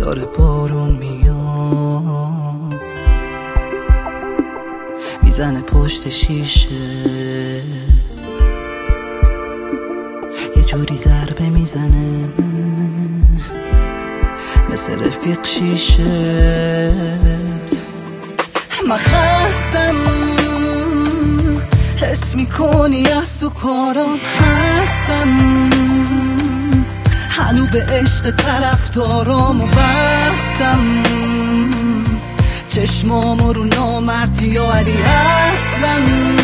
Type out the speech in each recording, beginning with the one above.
داره بارون میاد میزنه پشت شیشه، یه جوری ضربه میزنه مثل رفیق شیشت. من خستم، حس میکنی از تو کارم هستم، هنو به عشق طرفدارامو بستم، چشمامو رو نامردی و علی اصلا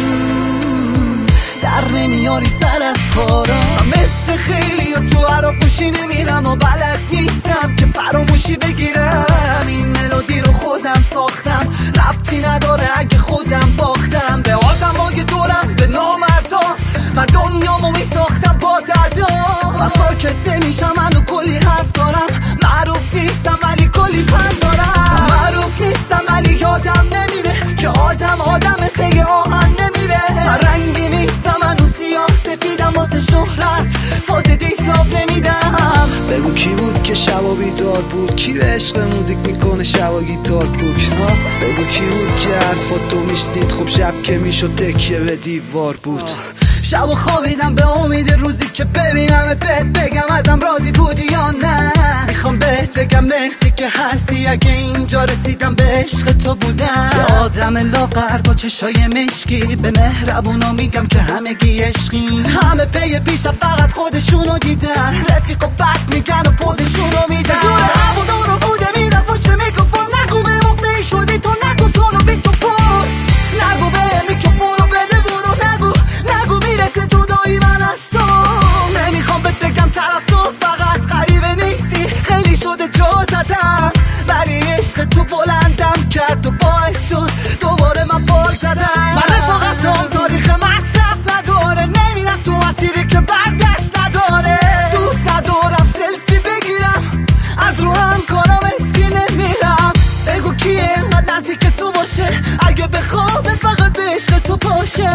در نمیاری سر از کارم. مثل خیلی ها تو عراق گوشی نمیرم و بلد نیستم که فراموشی بگیرم. این ملودی رو خودم ساختم، ربطی نداره اگه خودم باختم به آدمای دورم، به نامردان. من دنیامو میساختم با دردام و ساکت نمیشم، منو کلی حرف دارم. معروف نیستم ولی کلی فن دارم، معروف نیستم ولی یادم نمیره که آدم پی آهن نمیره. من رنگی نیستم، منو سیاه سفیدم واسه شهرت، فاز دیساب نمیدم. بگو کی بود که شبا بیدار بود، کی به عشق موزیک میکنه شبا گیتار کوک. بگو کی بود که حرفاتو میشنید، خب شب که میشد تکیه به دیوار بود. شب و خوابیدم به امید روزی که ببینمت، بهت بگم ازم راضی بودی یا نه. میخوام بهت بگم مرسی که هستی، اگه اینجا رسیدم به عشق تو بودم. به آدم لاغر با چشای مشکی، به مهربونا میگم که همگی عشقی. همه پی پیش فقط خودشونو دیدن، رفیق و بد میگن و پوزشونو میدن. دور هوا رو بوده میرم پشت میکروفون، نگو به موقعی شدی تو، نگو سولو بی تو فون، نگو به میکروفون رو بده برو، نگو میرسه تو دایی من از تو. نمیخوام بهت بگم طرف تو فقط غریبه نیستی، خیلی شده جا زدم ولی عشق تو بلندم کرد و باعث شد دوباره من بال زدم. من رفاقتم تاریخ مصرف نداره، نمیرم تو مسیری که برگشت نداره. دوست ندارم سلفی بگیرم، از رو هم کارم اسکی نمیرم. بگو کیه اینقدر نزدیک تو باشه، اگه بخوام فقط به عشق تو باشه.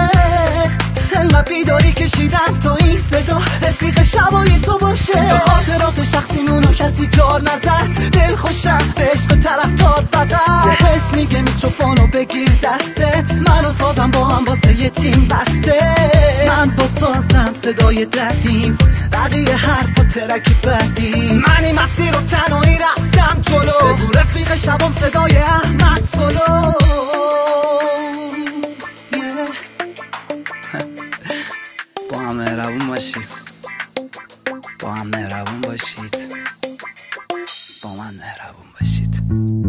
انقدر بیداری کشیدم تا این صدا رفیق شبای تو باشه. به خاطرات شخصی نونو کسی جار نزد، دل خوشم به عشق طرفدار فقط. یه حس میگه میکروفونو بگیر دستت، منو سازم با هم واسه یه تیم بسته. من با سازم صدای دردیم، بقیه حرف و ترکی بعدی. من این مسیر رو تنهایی رفتم جلو، بگو رفیق شبم صدای احمد سولو. با هم مهربون باشید، با هم مهربون باشید، با من مهربون باشید.